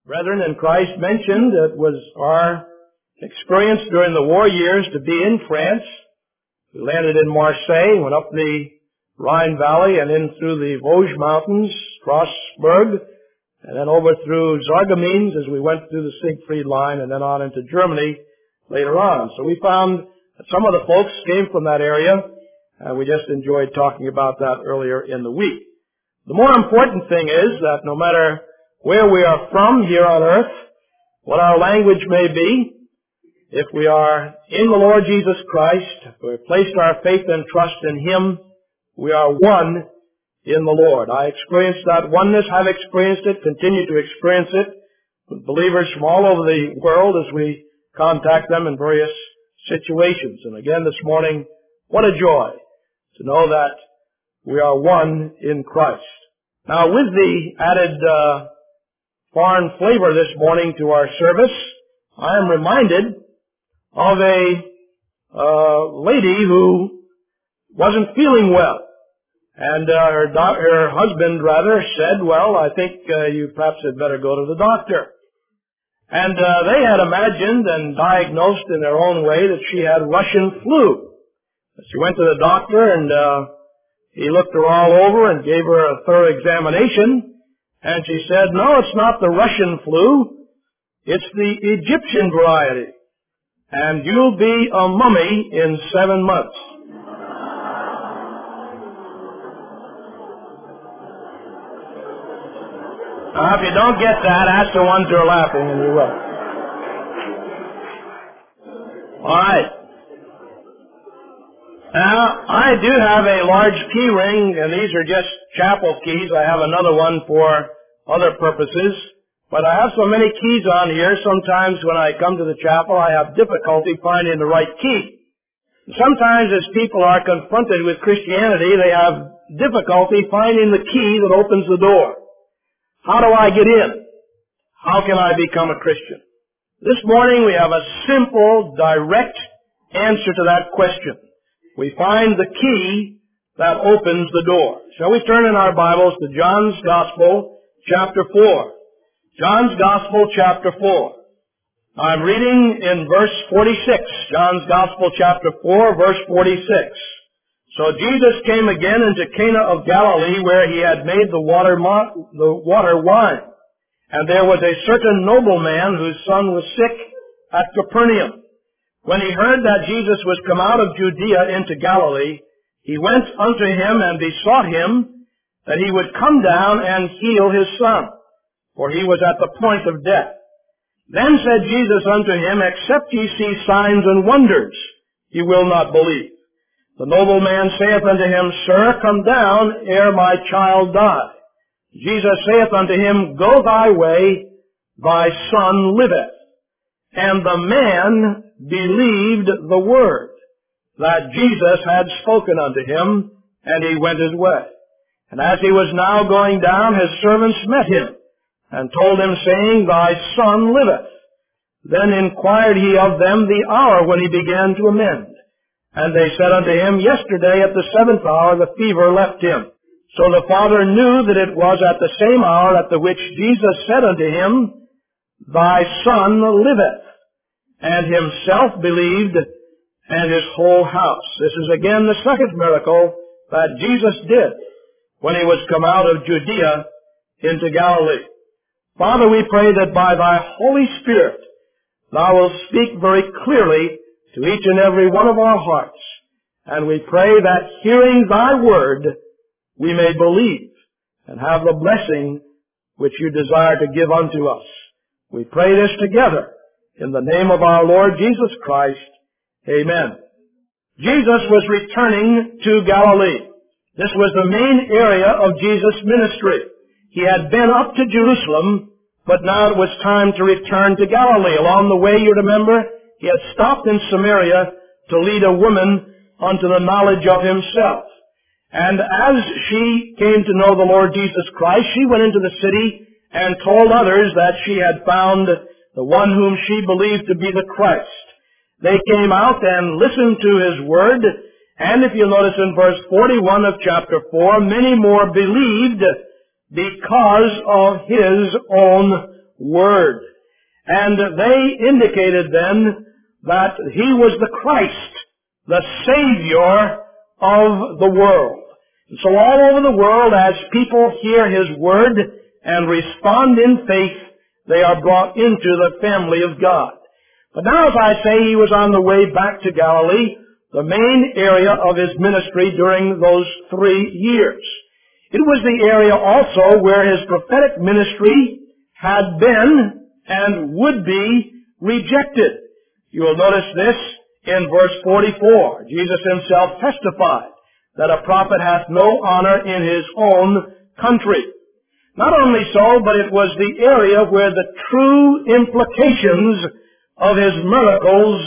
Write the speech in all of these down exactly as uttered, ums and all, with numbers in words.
brethren in Christ mentioned it was our experience during the war years to be in France. We landed in Marseille, went up the Rhine Valley and in through the Vosges Mountains, Strasbourg, and then over through Sarreguemines as we went through the Siegfried Line and then on into Germany later on. So we found that some of the folks came from that area, and we just enjoyed talking about that earlier in the week. The more important thing is that no matter where we are from here on earth, what our language may be, if we are in the Lord Jesus Christ, if we've placed our faith and trust in Him, we are one in the Lord. I experienced that oneness, have experienced it, continue to experience it with believers from all over the world as we contact them in various situations. And again this morning, what a joy to know that we are one in Christ. Now with the added uh, foreign flavor this morning to our service, I am reminded of a uh, lady who wasn't feeling well. And uh, her, do- her husband, rather, said, well, I think uh, you perhaps had better go to the doctor. And uh, they had imagined and diagnosed in their own way that she had Russian flu. She went to the doctor, and uh, he looked her all over and gave her a thorough examination. And she said, no, it's not the Russian flu. It's the Egyptian variety. And you'll be a mummy in seven months. Now, if you don't get that, ask the ones who are laughing, and you will. All right. Now, I do have a large key ring, and these are just chapel keys. I have another one for other purposes. But I have so many keys on here, sometimes when I come to the chapel, I have difficulty finding the right key. Sometimes as people are confronted with Christianity, they have difficulty finding the key that opens the door. How do I get in? How can I become a Christian? This morning we have a simple, direct answer to that question. We find the key that opens the door. Shall we turn in our Bibles to John's Gospel, chapter four. John's Gospel, chapter four. I'm reading in verse forty-six. John's Gospel, chapter four, verse forty-six. So Jesus came again into Cana of Galilee, where he had made the water, mo- the water wine. And there was a certain nobleman whose son was sick at Capernaum. When he heard that Jesus was come out of Judea into Galilee, he went unto him and besought him that he would come down and heal his son, for he was at the point of death. Then said Jesus unto him, except ye see signs and wonders, ye will not believe. The nobleman saith unto him, Sir, come down ere my child die. Jesus saith unto him, Go thy way, thy son liveth. And the man believed the word that Jesus had spoken unto him, and he went his way. And as he was now going down, his servants met him, and told him, saying, Thy son liveth. Then inquired he of them the hour when he began to amend. And they said unto him, Yesterday at the seventh hour the fever left him. So the father knew that it was at the same hour at the which Jesus said unto him, Thy son liveth. And himself believed, and his whole house. This is again the second miracle that Jesus did when he was come out of Judea into Galilee. Father, we pray that by thy Holy Spirit thou wilt speak very clearly to each and every one of our hearts. And we pray that hearing thy word, we may believe and have the blessing which you desire to give unto us. We pray this together in the name of our Lord Jesus Christ. Amen. Jesus was returning to Galilee. This was the main area of Jesus' ministry. He had been up to Jerusalem, but now it was time to return to Galilee. Along the way, you remember, he had stopped in Samaria to lead a woman unto the knowledge of himself. And as she came to know the Lord Jesus Christ, she went into the city and told others that she had found the one whom she believed to be the Christ. They came out and listened to his word, and if you notice in verse forty-one of chapter four, many more believed because of his own Word. And they indicated then that He was the Christ, the Savior of the world. And so all over the world, as people hear His Word and respond in faith, they are brought into the family of God. But now, as I say, He was on the way back to Galilee, the main area of His ministry during those three years. It was the area also where His prophetic ministry had been and would be rejected. You will notice this in verse forty-four. Jesus Himself testified that a prophet hath no honor in his own country. Not only so, but it was the area where the true implications of His miracles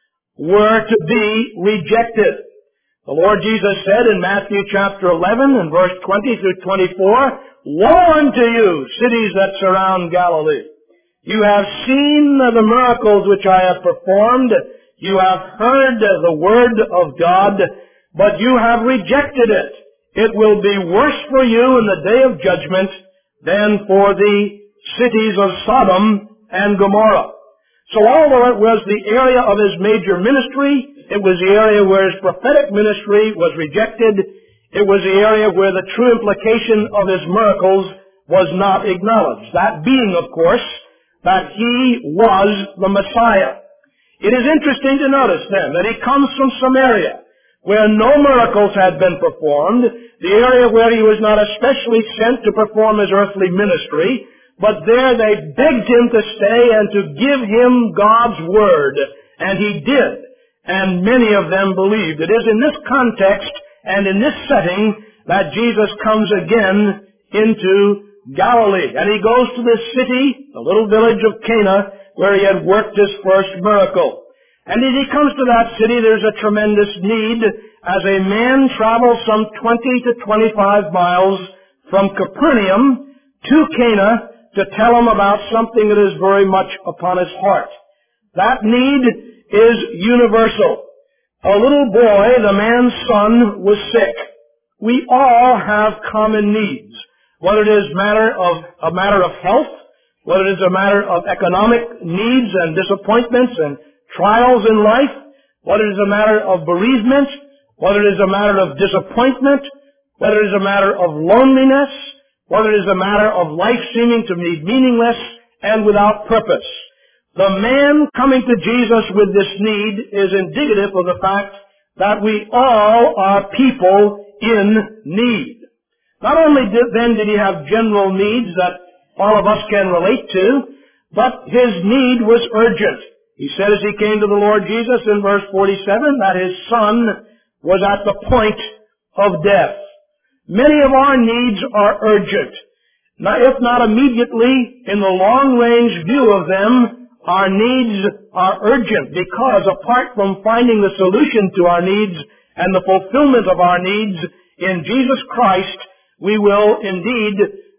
were to be rejected. The Lord Jesus said in Matthew chapter eleven and verse twenty through twenty-four, Woe unto you, cities that surround Galilee! You have seen the miracles which I have performed. You have heard the word of God, but you have rejected it. It will be worse for you in the day of judgment than for the cities of Sodom and Gomorrah. So although it was the area of His major ministry, it was the area where His prophetic ministry was rejected, it was the area where the true implication of His miracles was not acknowledged. That being, of course, that He was the Messiah. It is interesting to notice then that He comes from Samaria, where no miracles had been performed, the area where He was not especially sent to perform His earthly ministry, but there they begged Him to stay and to give Him God's Word. And He did. And many of them believed. It is in this context and in this setting that Jesus comes again into Galilee. And He goes to this city, the little village of Cana, where He had worked His first miracle. And as He comes to that city, there's a tremendous need as a man travels some twenty to twenty-five miles from Capernaum to Cana to tell him about something that is very much upon his heart. That need is universal. A little boy, the man's son, was sick. We all have common needs, whether it is matter of, a matter of health, whether it is a matter of economic needs and disappointments and trials in life, whether it is a matter of bereavement, whether it is a matter of disappointment, whether it is a matter of loneliness, whether it is a matter of life seeming to be meaningless and without purpose. The man coming to Jesus with this need is indicative of the fact that we all are people in need. Not only did, then did he have general needs that all of us can relate to, but his need was urgent. He said as he came to the Lord Jesus in verse forty-seven that his son was at the point of death. Many of our needs are urgent. Now, if not immediately, in the long-range view of them, our needs are urgent because apart from finding the solution to our needs and the fulfillment of our needs in Jesus Christ, we will indeed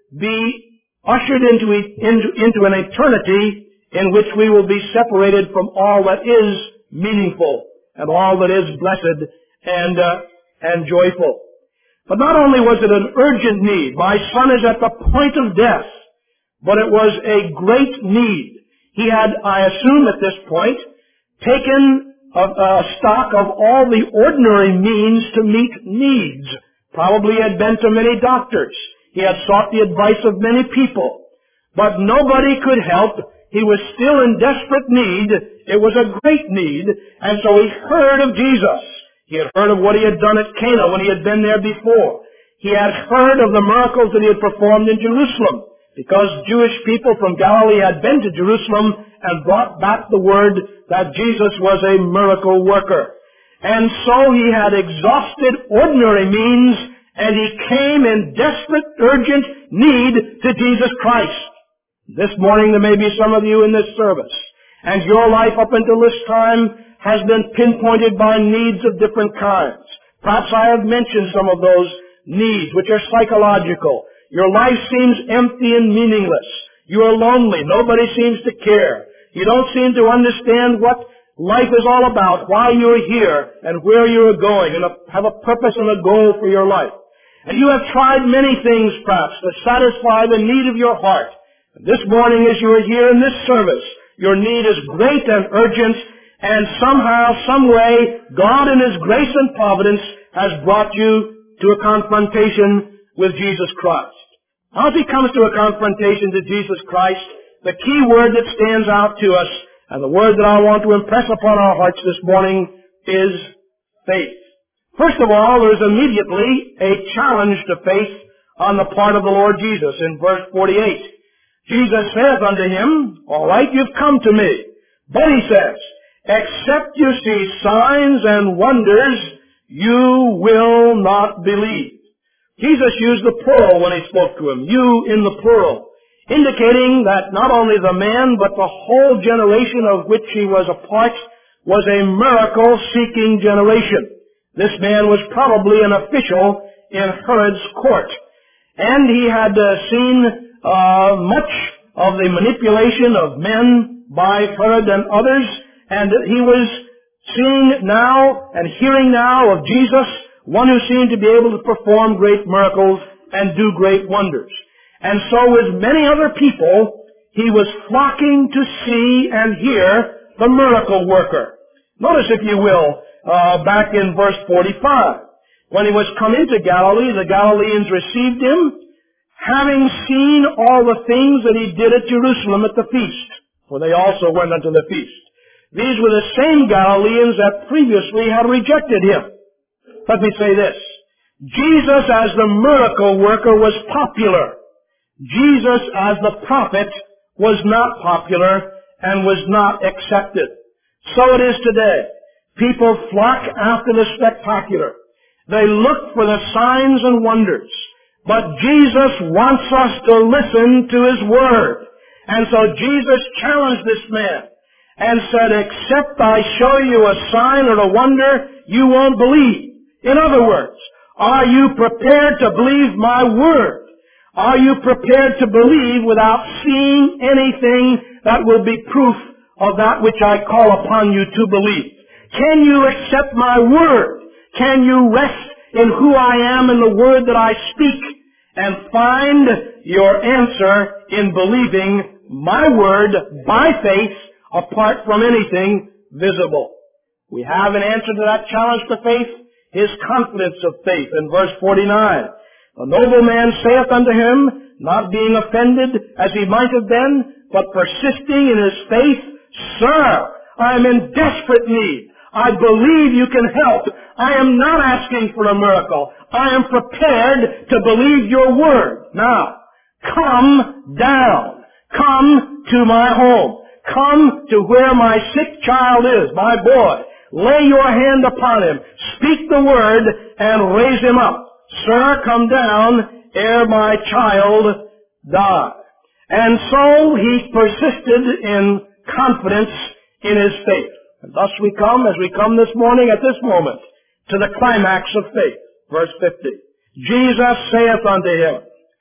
be ushered into, into, into an eternity in which we will be separated from all that is meaningful and all that is blessed and, uh, and joyful. But not only was it an urgent need, my son is at the point of death, but it was a great need. He had, I assume at this point, taken a, a stock of all the ordinary means to meet needs. Probably had been to many doctors. He had sought the advice of many people. But nobody could help. He was still in desperate need. It was a great need. And so he heard of Jesus. He had heard of what he had done at Cana when he had been there before. He had heard of the miracles that he had performed in Jerusalem, because Jewish people from Galilee had been to Jerusalem and brought back the word that Jesus was a miracle worker. And so he had exhausted ordinary means, and he came in desperate, urgent need to Jesus Christ. This morning there may be some of you in this service, and your life up until this time has been pinpointed by needs of different kinds. Perhaps I have mentioned some of those needs, which are psychological. Your life seems empty and meaningless. You are lonely. Nobody seems to care. You don't seem to understand what life is all about, why you're here, and where you're going, and have a purpose and a goal for your life. And you have tried many things, perhaps, to satisfy the need of your heart. This morning as you are here in this service, your need is great and urgent, and somehow, some way, God in His grace and providence has brought you to a confrontation with Jesus Christ. As He comes to a confrontation to Jesus Christ, the key word that stands out to us, and the word that I want to impress upon our hearts this morning, is faith. First of all, there is immediately a challenge to faith on the part of the Lord Jesus in verse forty-eight. Jesus saith unto him, all right, you've come to me. But he says, except you see signs and wonders, you will not believe. Jesus used the plural when he spoke to him, you in the plural, indicating that not only the man, but the whole generation of which he was a part was a miracle-seeking generation. This man was probably an official in Herod's court. And he had uh, seen uh, much of the manipulation of men by Herod and others, and he was seeing now and hearing now of Jesus, one who seemed to be able to perform great miracles and do great wonders. And so with many other people, he was flocking to see and hear the miracle worker. Notice, if you will, uh, back in verse forty-five, when he was come into Galilee, the Galileans received him, having seen all the things that he did at Jerusalem at the feast, for they also went unto the feast. These were the same Galileans that previously had rejected him. Let me say this. Jesus as the miracle worker was popular. Jesus as the prophet was not popular and was not accepted. So it is today. People flock after the spectacular. They look for the signs and wonders. But Jesus wants us to listen to His Word. And so Jesus challenged this man and said, except I show you a sign or a wonder, you won't believe. In other words, are you prepared to believe my Word? Are you prepared to believe without seeing anything that will be proof of that which I call upon you to believe? Can you accept my Word? Can you rest in who I am and the Word that I speak, and find your answer in believing my Word by faith apart from anything visible? We have an answer to that challenge to faith, his confidence of faith in verse forty-nine. The nobleman saith unto him, not being offended as he might have been, but persisting in his faith, Sir, I am in desperate need. I believe you can help. I am not asking for a miracle. I am prepared to believe your word. Now, come down. Come to my home. Come to where my sick child is, my boy. Lay your hand upon him. Speak the word and raise him up. Sir, come down ere my child die. And so he persisted in confidence in his faith. And thus we come, as we come this morning at this moment, to the climax of faith. Verse fifty. Jesus saith unto him,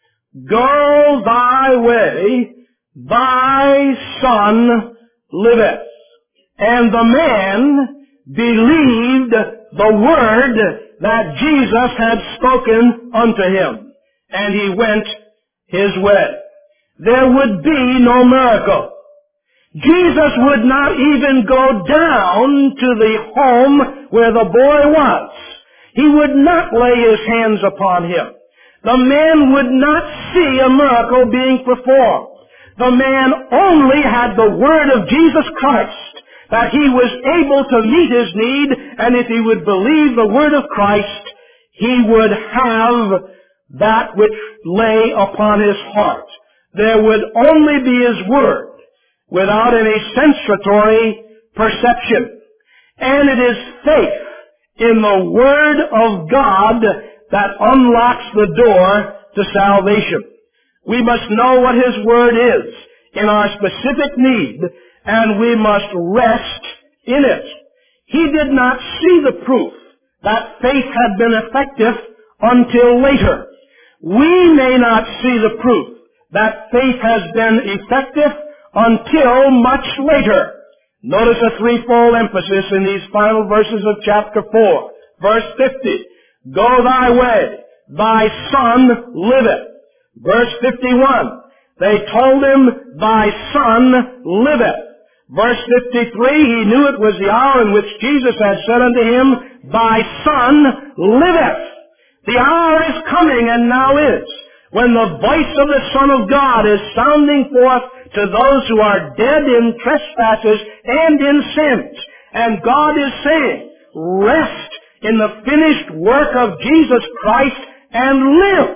Go thy way, thy son liveth. And the man believed the word that Jesus had spoken unto him, and he went his way. There would be no miracle. Jesus would not even go down to the home where the boy was. He would not lay his hands upon him. The man would not see a miracle being performed. The man only had the word of Jesus Christ, that he was able to meet his need, and if he would believe the word of Christ, he would have that which lay upon his heart. There would only be his word, without any sensory perception. And it is faith in the Word of God that unlocks the door to salvation. We must know what His Word is in our specific need, and we must rest in it. He did not see the proof that faith had been effective until later. We may not see the proof that faith has been effective until much later. Notice a threefold emphasis in these final verses of chapter four. Verse fifty, Go thy way, thy son liveth. Verse fifty-one, They told him, thy son liveth. Verse fifty-three, he knew it was the hour in which Jesus had said unto him, thy son liveth. The hour is coming, and now is, when the voice of the Son of God is sounding forth to those who are dead in trespasses and in sins. And God is saying, rest in the finished work of Jesus Christ and live.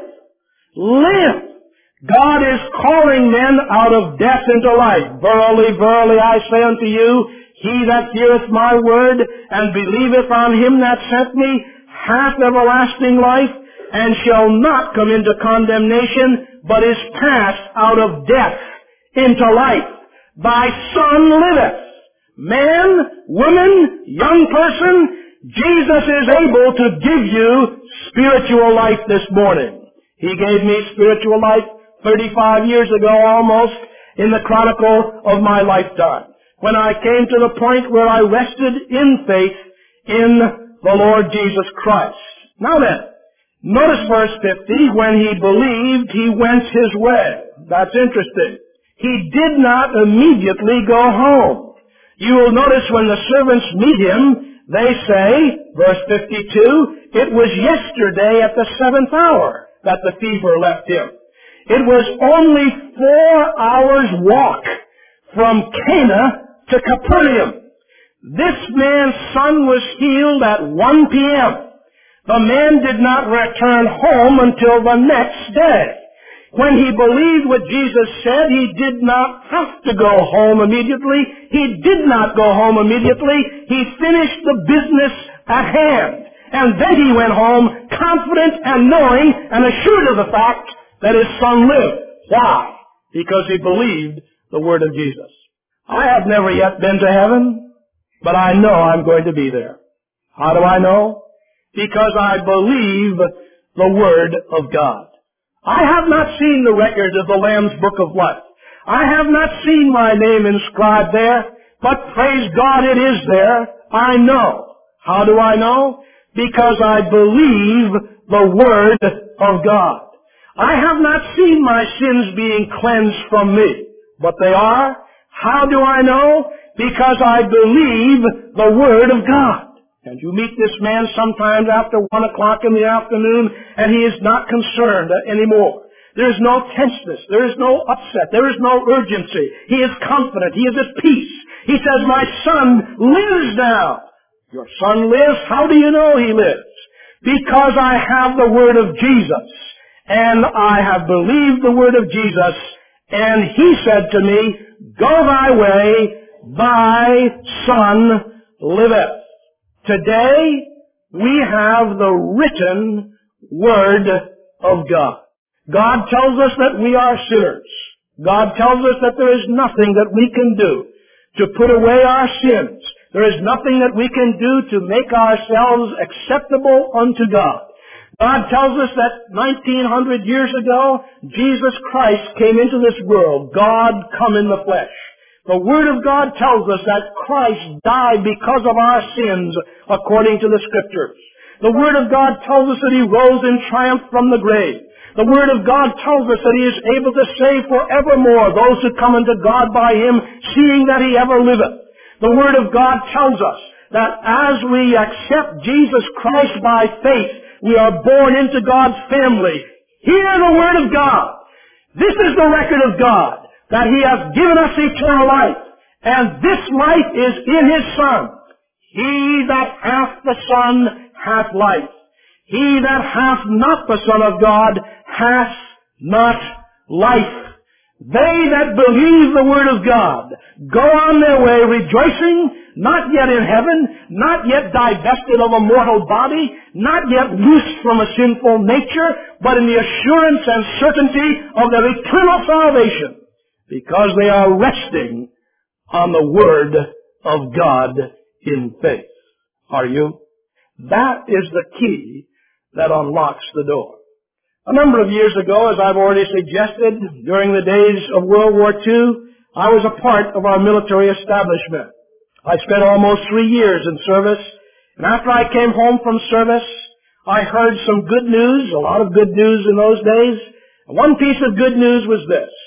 Live. God is calling men out of death into life. Verily, verily, I say unto you, he that heareth my word and believeth on him that sent me hath everlasting life, and shall not come into condemnation, but is passed out of death into life. Thy son liveth. Man, woman, young person, Jesus is able to give you spiritual life this morning. He gave me spiritual life thirty-five years ago almost in the chronicle of my lifetime, when I came to the point where I rested in faith in the Lord Jesus Christ. Now then, notice verse fifty, when he believed, he went his way. That's interesting. He did not immediately go home. You will notice when the servants meet him, they say, verse fifty-two, it was yesterday at the seventh hour that the fever left him. It was only four hours' walk from Cana to Capernaum. This man's son was healed at one p.m. The man did not return home until the next day. When he believed what Jesus said, he did not have to go home immediately. He did not go home immediately. He finished the business at hand. And then he went home confident and knowing and assured of the fact that his son lived. Why? Because he believed the word of Jesus. I have never yet been to heaven, but I know I'm going to be there. How do I know? Because I believe the word of God. I have not seen the record of the Lamb's Book of Life. I have not seen my name inscribed there, but praise God it is there. I know. How do I know? Because I believe the word of God. I have not seen my sins being cleansed from me, but they are. How do I know? Because I believe the word of God. And you meet this man sometimes after one o'clock in the afternoon, and he is not concerned anymore. There is no tenseness. There is no upset. There is no urgency. He is confident. He is at peace. He says, my son lives now. Your son lives? How do you know he lives? Because I have the word of Jesus, and I have believed the word of Jesus, and he said to me, go thy way, thy son liveth. Today, we have the written word of God. God tells us that we are sinners. God tells us that there is nothing that we can do to put away our sins. There is nothing that we can do to make ourselves acceptable unto God. God tells us that nineteen hundred years ago, Jesus Christ came into this world, God come in the flesh. The Word of God tells us that Christ died because of our sins, according to the Scriptures. The Word of God tells us that He rose in triumph from the grave. The Word of God tells us that He is able to save forevermore those who come unto God by Him, seeing that He ever liveth. The Word of God tells us that as we accept Jesus Christ by faith, we are born into God's family. Hear the Word of God. This is the record of God, that He hath given us eternal life, and this life is in His Son. He that hath the Son hath life. He that hath not the Son of God hath not life. They that believe the Word of God go on their way rejoicing, not yet in heaven, not yet divested of a mortal body, not yet loosed from a sinful nature, but in the assurance and certainty of their eternal salvation, because they are resting on the Word of God in faith. Are you? That is the key that unlocks the door. A number of years ago, as I've already suggested, during the days of World War Two, I was a part of our military establishment. I spent almost three years in service, and after I came home from service, I heard some good news, a lot of good news in those days. One piece of good news was this,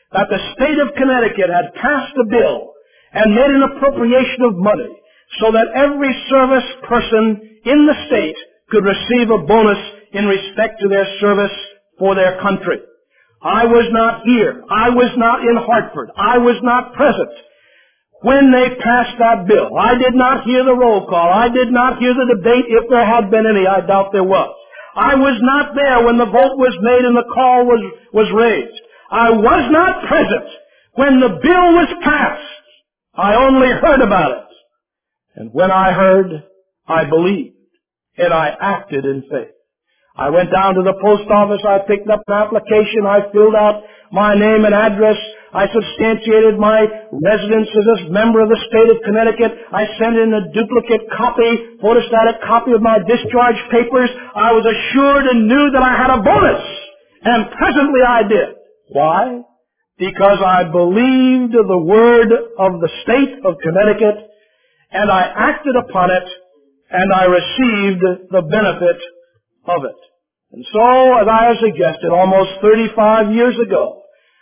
that the state of Connecticut had passed a bill and made an appropriation of money so that every service person in the state could receive a bonus in respect to their service for their country. I was not here. I was not in Hartford. I was not present when they passed that bill. I did not hear the roll call. I did not hear the debate, if there had been any. I doubt there was. I was not there when the vote was made and the call was, was raised. I was not present when the bill was passed. I only heard about it. And when I heard, I believed, and I acted in faith. I went down to the post office, I picked up an application, I filled out my name and address, I substantiated my residence as a member of the state of Connecticut, I sent in a duplicate copy, photostatic copy of my discharge papers. I was assured and knew that I had a bonus, and presently I did. Why? Because I believed the word of the state of Connecticut, and I acted upon it, and I received the benefit of it. And so, as I have suggested, almost thirty-five years ago,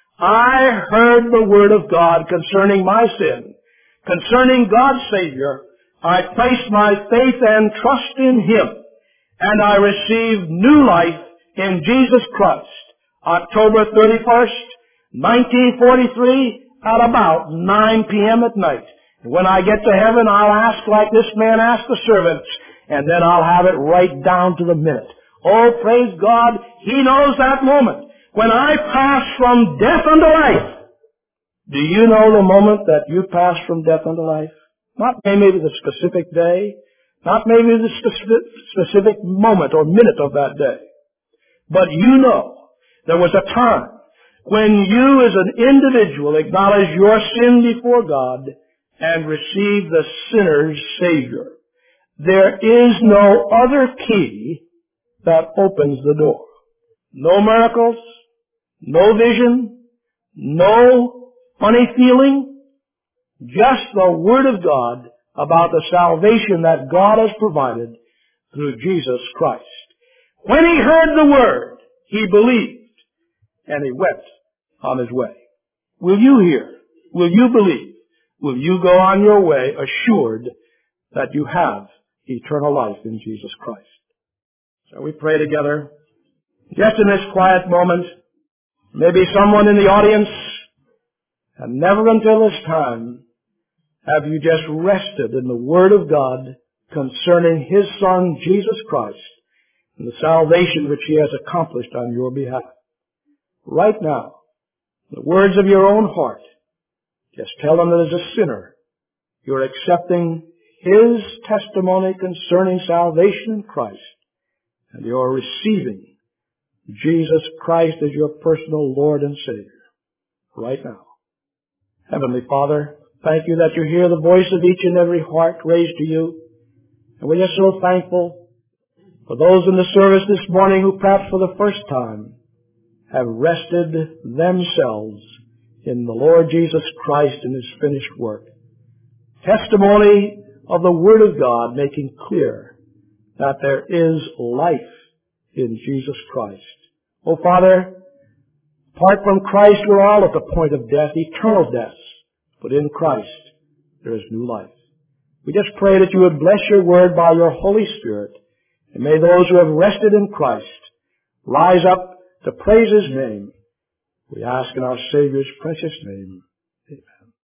I heard the word of God concerning my sin, concerning God's Savior. I placed my faith and trust in Him, and I received new life in Jesus Christ. October thirty-first, nineteen forty-three, at about nine p.m. at night. When I get to heaven, I'll ask like this man asked the servants, and then I'll have it right down to the minute. Oh, praise God, He knows that moment. When I pass from death unto life. Do you know the moment that you pass from death unto life? Not maybe the specific day, not maybe the specific moment or minute of that day. But you know there was a time when you as an individual acknowledged your sin before God and received the sinner's Savior. There is no other key that opens the door. No miracles, no vision, no funny feeling, just the Word of God about the salvation that God has provided through Jesus Christ. When he heard the Word, he believed, and he went on his way. Will you hear? Will you believe? Will you go on your way assured that you have eternal life in Jesus Christ? Shall we pray together? Just in this quiet moment, maybe someone in the audience, and never until this time have you just rested in the Word of God concerning His Son, Jesus Christ, and the salvation which He has accomplished on your behalf. Right now, the words of your own heart, just tell Him that as a sinner, you're accepting His testimony concerning salvation in Christ, and you're receiving Jesus Christ as your personal Lord and Savior right now. Heavenly Father, thank you that you hear the voice of each and every heart raised to you. And we're just so thankful for those in the service this morning who perhaps for the first time have rested themselves in the Lord Jesus Christ and His finished work. Testimony of the Word of God making clear that there is life in Jesus Christ. Oh, Father, apart from Christ, we're all at the point of death, eternal death. But in Christ, there is new life. We just pray that you would bless your word by your Holy Spirit. And may those who have rested in Christ rise up to praise His name. We ask in our Savior's precious name.